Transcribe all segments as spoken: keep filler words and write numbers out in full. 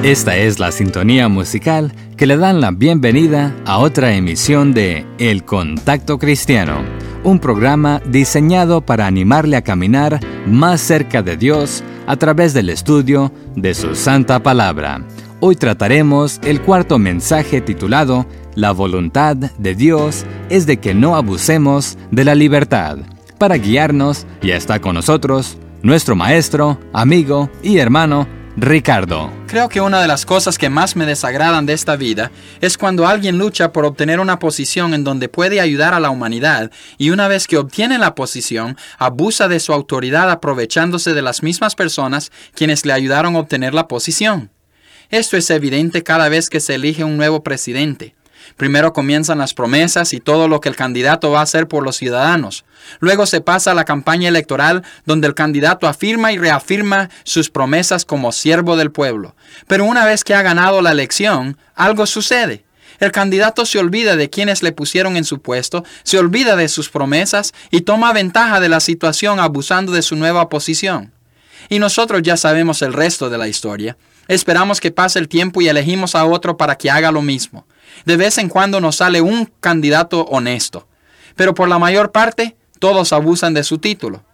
Esta es la sintonía musical que le dan la bienvenida a otra emisión de El Contacto Cristiano, un programa diseñado para animarle a caminar más cerca de Dios a través del estudio de su Santa Palabra. Hoy trataremos el cuarto mensaje titulado La voluntad de Dios es de que no abusemos de la libertad. Para guiarnos, ya está con nosotros nuestro maestro, amigo y hermano, Ricardo. Creo que una de las cosas que más me desagradan de esta vida es cuando alguien lucha por obtener una posición en donde puede ayudar a la humanidad y una vez que obtiene la posición, abusa de su autoridad aprovechándose de las mismas personas quienes le ayudaron a obtener la posición. Esto es evidente cada vez que se elige un nuevo presidente. Primero comienzan las promesas y todo lo que el candidato va a hacer por los ciudadanos. Luego se pasa a la campaña electoral donde el candidato afirma y reafirma sus promesas como siervo del pueblo. Pero una vez que ha ganado la elección, algo sucede. El candidato se olvida de quienes le pusieron en su puesto, se olvida de sus promesas y toma ventaja de la situación abusando de su nueva posición. Y nosotros ya sabemos el resto de la historia. Esperamos que pase el tiempo y elegimos a otro para que haga lo mismo. De vez en cuando nos sale un candidato honesto, pero por la mayor parte, todos abusan de su título.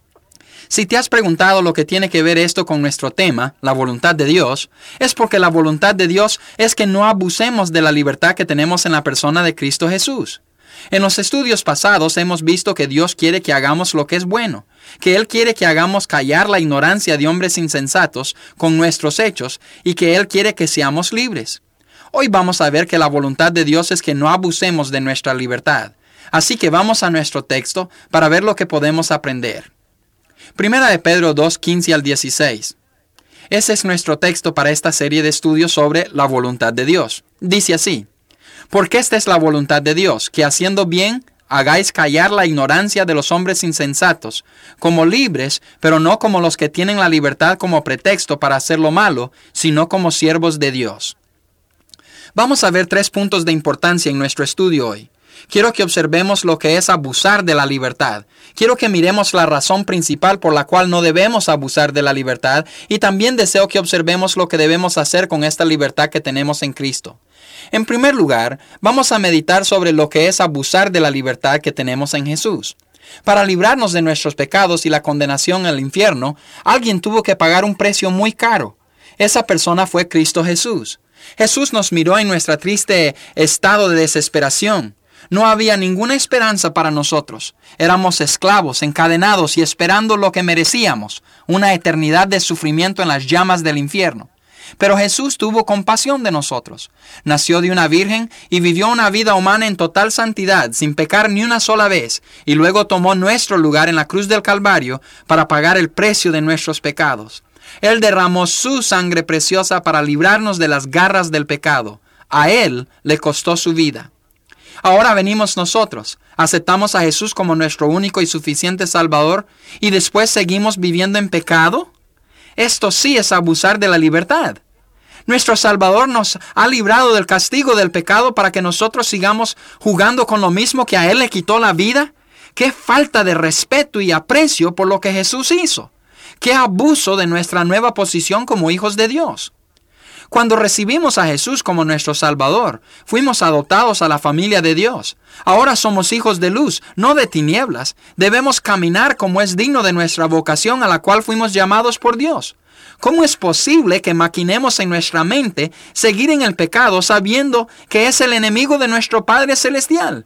Si te has preguntado lo que tiene que ver esto con nuestro tema, la voluntad de Dios, es porque la voluntad de Dios es que no abusemos de la libertad que tenemos en la persona de Cristo Jesús. En los estudios pasados hemos visto que Dios quiere que hagamos lo que es bueno, que Él quiere que hagamos callar la ignorancia de hombres insensatos con nuestros hechos y que Él quiere que seamos libres. Hoy vamos a ver que la voluntad de Dios es que no abusemos de nuestra libertad. Así que vamos a nuestro texto para ver lo que podemos aprender. Primera de Pedro dos, quince al dieciséis. Ese es nuestro texto para esta serie de estudios sobre la voluntad de Dios. Dice así: Porque esta es la voluntad de Dios, que haciendo bien hagáis callar la ignorancia de los hombres insensatos, como libres, pero no como los que tienen la libertad como pretexto para hacer lo malo, sino como siervos de Dios. Vamos a ver tres puntos de importancia en nuestro estudio hoy. Quiero que observemos lo que es abusar de la libertad. Quiero que miremos la razón principal por la cual no debemos abusar de la libertad y también deseo que observemos lo que debemos hacer con esta libertad que tenemos en Cristo. En primer lugar, vamos a meditar sobre lo que es abusar de la libertad que tenemos en Jesús. Para librarnos de nuestros pecados y la condenación al infierno, alguien tuvo que pagar un precio muy caro. Esa persona fue Cristo Jesús. Jesús nos miró en nuestro triste estado de desesperación. No había ninguna esperanza para nosotros. Éramos esclavos, encadenados y esperando lo que merecíamos, una eternidad de sufrimiento en las llamas del infierno. Pero Jesús tuvo compasión de nosotros. Nació de una virgen y vivió una vida humana en total santidad, sin pecar ni una sola vez, y luego tomó nuestro lugar en la cruz del Calvario para pagar el precio de nuestros pecados. Él derramó su sangre preciosa para librarnos de las garras del pecado. A Él le costó su vida. Ahora venimos nosotros, aceptamos a Jesús como nuestro único y suficiente Salvador y después seguimos viviendo en pecado. Esto sí es abusar de la libertad. Nuestro Salvador nos ha librado del castigo del pecado para que nosotros sigamos jugando con lo mismo que a Él le quitó la vida. ¡Qué falta de respeto y aprecio por lo que Jesús hizo! ¡Qué abuso de nuestra nueva posición como hijos de Dios! Cuando recibimos a Jesús como nuestro Salvador, fuimos adoptados a la familia de Dios. Ahora somos hijos de luz, no de tinieblas. Debemos caminar como es digno de nuestra vocación a la cual fuimos llamados por Dios. ¿Cómo es posible que maquinemos en nuestra mente seguir en el pecado sabiendo que es el enemigo de nuestro Padre Celestial?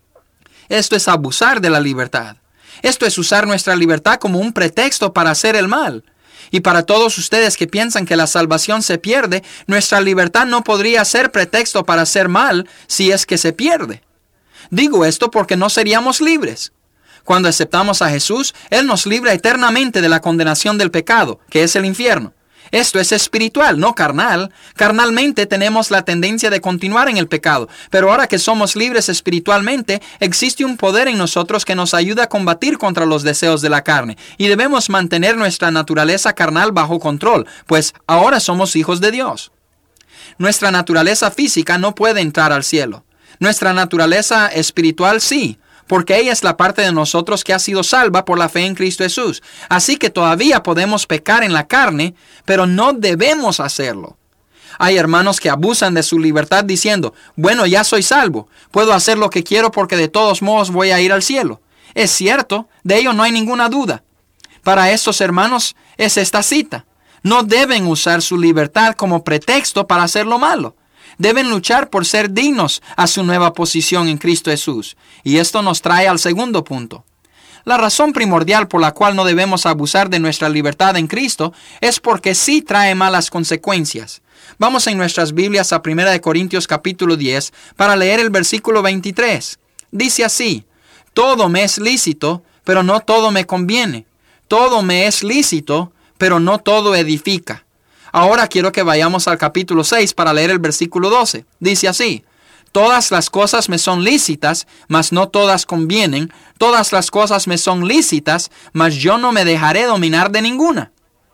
Esto es abusar de la libertad. Esto es usar nuestra libertad como un pretexto para hacer el mal. Y para todos ustedes que piensan que la salvación se pierde, nuestra libertad no podría ser pretexto para hacer mal si es que se pierde. Digo esto porque no seríamos libres. Cuando aceptamos a Jesús, Él nos libra eternamente de la condenación del pecado, que es el infierno. Esto es espiritual, no carnal. Carnalmente tenemos la tendencia de continuar en el pecado, pero ahora que somos libres espiritualmente, existe un poder en nosotros que nos ayuda a combatir contra los deseos de la carne, y debemos mantener nuestra naturaleza carnal bajo control, pues ahora somos hijos de Dios. Nuestra naturaleza física no puede entrar al cielo. Nuestra naturaleza espiritual sí, porque ella es la parte de nosotros que ha sido salva por la fe en Cristo Jesús. Así que todavía podemos pecar en la carne, pero no debemos hacerlo. Hay hermanos que abusan de su libertad diciendo, bueno, ya soy salvo, puedo hacer lo que quiero porque de todos modos voy a ir al cielo. Es cierto, de ello no hay ninguna duda. Para estos hermanos es esta cita. No deben usar su libertad como pretexto para hacer lo malo. Deben luchar por ser dignos a su nueva posición en Cristo Jesús. Y esto nos trae al segundo punto. La razón primordial por la cual no debemos abusar de nuestra libertad en Cristo es porque sí trae malas consecuencias. Vamos en nuestras Biblias a primera de Corintios capítulo diez para leer el versículo veintitrés. Dice así, todo me es lícito, pero no todo me conviene. Todo me es lícito, pero no todo edifica. Ahora quiero que vayamos al capítulo seis para leer el versículo doce. Dice así, todas las cosas me son lícitas, mas no todas convienen. Todas las cosas me son lícitas, mas yo no me dejaré dominar de ninguna.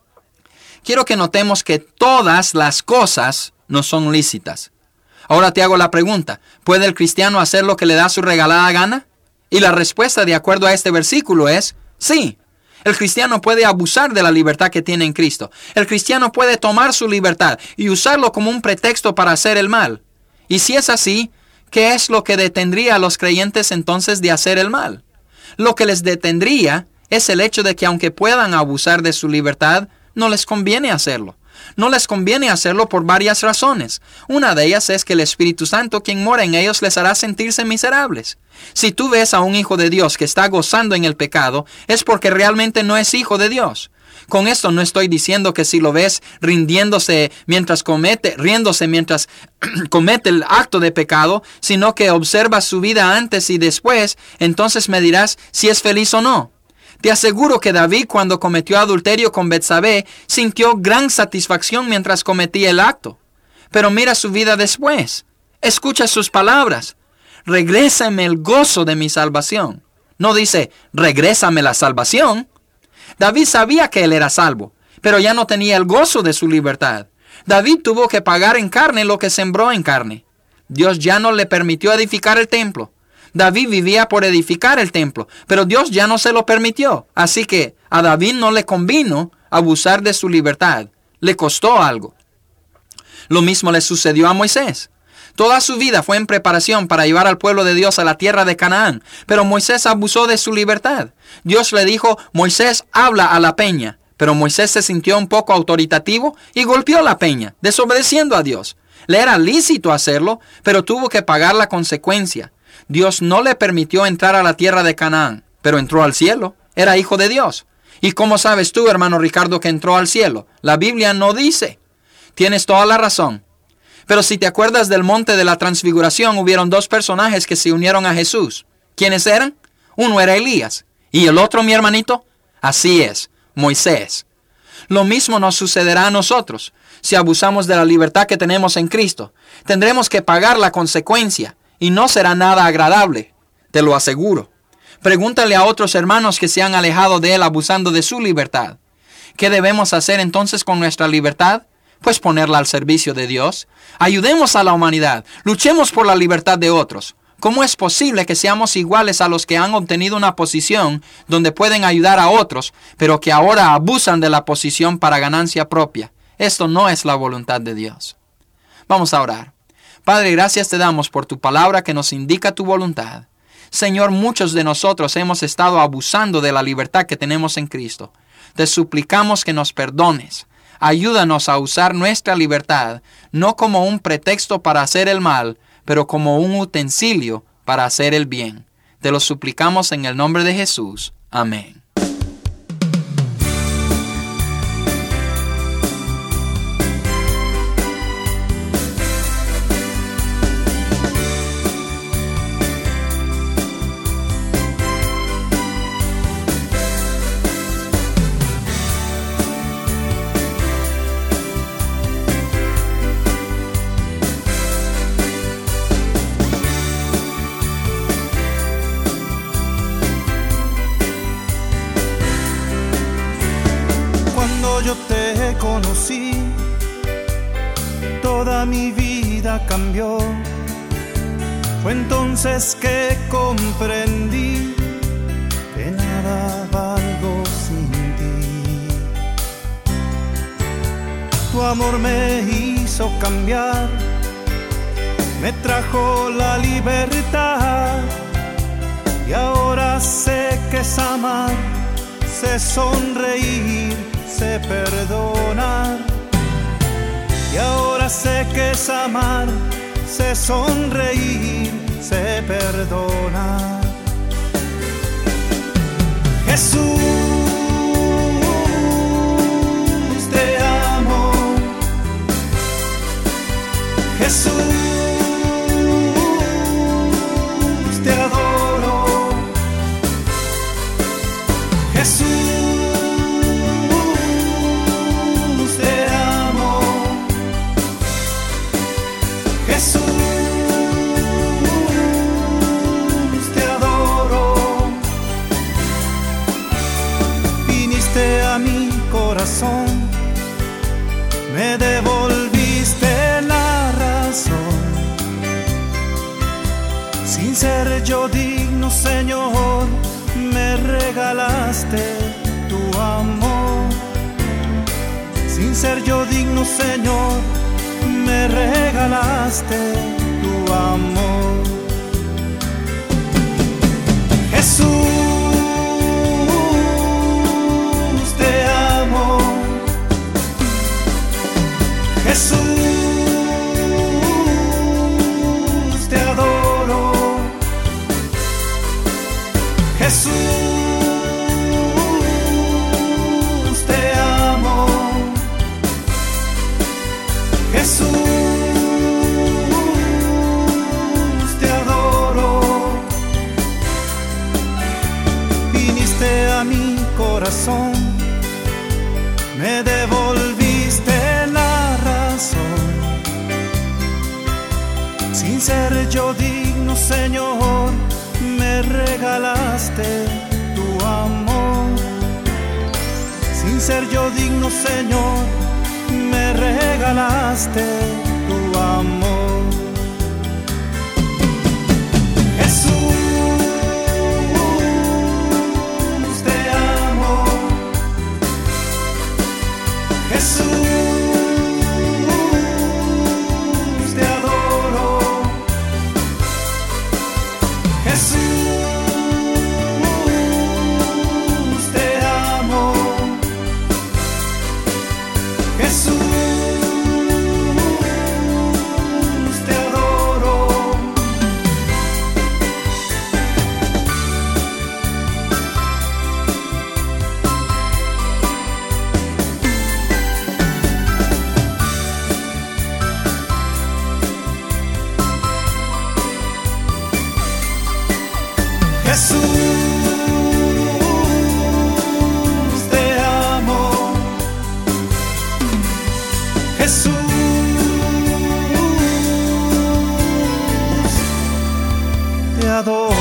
Quiero que notemos que todas las cosas no son lícitas. Ahora te hago la pregunta, ¿puede el cristiano hacer lo que le da su regalada gana? Y la respuesta de acuerdo a este versículo es sí. El cristiano puede abusar de la libertad que tiene en Cristo. El cristiano puede tomar su libertad y usarlo como un pretexto para hacer el mal. Y si es así, ¿qué es lo que detendría a los creyentes entonces de hacer el mal? Lo que les detendría es el hecho de que aunque puedan abusar de su libertad, no les conviene hacerlo. No les conviene hacerlo por varias razones. Una de ellas es que el Espíritu Santo, quien mora en ellos, les hará sentirse miserables. Si tú ves a un hijo de Dios que está gozando en el pecado, es porque realmente no es hijo de Dios. Con esto no estoy diciendo que si lo ves rindiéndose mientras comete, riéndose mientras comete el acto de pecado, sino que observas su vida antes y después, entonces me dirás si es feliz o no. Te aseguro que David, cuando cometió adulterio con Betsabé, sintió gran satisfacción mientras cometía el acto. Pero mira su vida después. Escucha sus palabras. Regrésame el gozo de mi salvación. No dice, regrésame la salvación. David sabía que él era salvo, pero ya no tenía el gozo de su libertad. David tuvo que pagar en carne lo que sembró en carne. Dios ya no le permitió edificar el templo. David vivía por edificar el templo, pero Dios ya no se lo permitió. Así que a David no le convino abusar de su libertad. Le costó algo. Lo mismo le sucedió a Moisés. Toda su vida fue en preparación para llevar al pueblo de Dios a la tierra de Canaán, pero Moisés abusó de su libertad. Dios le dijo, Moisés, habla a la peña. Pero Moisés se sintió un poco autoritativo y golpeó la peña, desobedeciendo a Dios. Le era lícito hacerlo, pero tuvo que pagar la consecuencia. Dios no le permitió entrar a la tierra de Canaán, pero entró al cielo. Era hijo de Dios. ¿Y cómo sabes tú, hermano Ricardo, que entró al cielo? La Biblia no dice. Tienes toda la razón. Pero si te acuerdas del monte de la transfiguración, hubieron dos personajes que se unieron a Jesús. ¿Quiénes eran? Uno era Elías. ¿Y el otro, mi hermanito? Así es, Moisés. Lo mismo nos sucederá a nosotros. Si abusamos de la libertad que tenemos en Cristo, tendremos que pagar la consecuencia. Y no será nada agradable, te lo aseguro. Pregúntale a otros hermanos que se han alejado de él abusando de su libertad. ¿Qué debemos hacer entonces con nuestra libertad? Pues ponerla al servicio de Dios. Ayudemos a la humanidad. Luchemos por la libertad de otros. ¿Cómo es posible que seamos iguales a los que han obtenido una posición donde pueden ayudar a otros, pero que ahora abusan de la posición para ganancia propia? Esto no es la voluntad de Dios. Vamos a orar. Padre, gracias te damos por tu palabra que nos indica tu voluntad. Señor, muchos de nosotros hemos estado abusando de la libertad que tenemos en Cristo. Te suplicamos que nos perdones. Ayúdanos a usar nuestra libertad, no como un pretexto para hacer el mal, pero como un utensilio para hacer el bien. Te lo suplicamos en el nombre de Jesús. Amén. Yo te conocí, toda mi vida cambió. Fue entonces que comprendí que nada valgo sin ti. Tu amor me hizo hizo cambiar, me trajo la libertad. Y ahora sé que es amar, sé sonreír, sé perdonar. Y ahora sé que es amar, sé sonreír, sé perdonar. Jesús, te amo. Jesús, te adoro. Jesús, te amo. Jesús, te adoro. Viniste a mi corazón, me devolviste la razón. Sin ser yo digno, Señor, me regalaste tu amor. Sin ser yo digno, Señor, me regalaste tu amor. Jesús, te amo. Jesús, te adoro. Jesús, te amo. Jesús, te adoro. Viniste a mi corazón, me devolviste la razón. Sin ser yo digno, Señor, me regalaste tu amor. Sin ser yo digno, Señor, me regalaste tu amor. Jesús, te amo. Jesús, te adoro. Jesús, te amo. Jesús, te adoro. Jesús, te amo. Jesús, te adoro.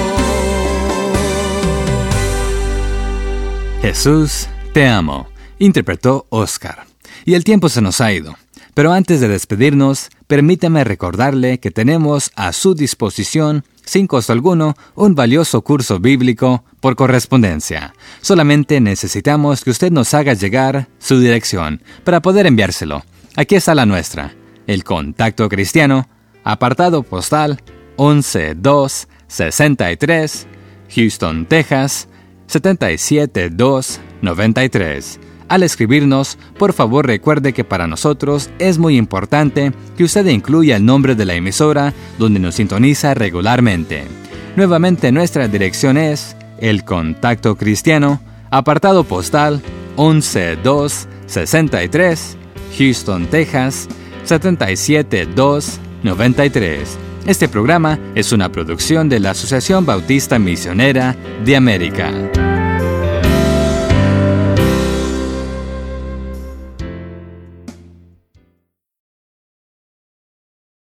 Jesús, te amo, interpretó Oscar. Y el tiempo se nos ha ido. Pero antes de despedirnos, permítame recordarle que tenemos a su disposición, sin costo alguno, un valioso curso bíblico por correspondencia. Solamente necesitamos que usted nos haga llegar su dirección para poder enviárselo. Aquí está la nuestra: el Contacto Cristiano, apartado postal once dos sesenta y tres, Houston, Texas setenta y siete dos noventa y tres. Al escribirnos, por favor recuerde que para nosotros es muy importante que usted incluya el nombre de la emisora donde nos sintoniza regularmente. Nuevamente nuestra dirección es el Contacto Cristiano, apartado postal once dos sesenta y tres, Houston, Texas setenta y siete dos noventa y tres. Este programa es una producción de la Asociación Bautista Misionera de América.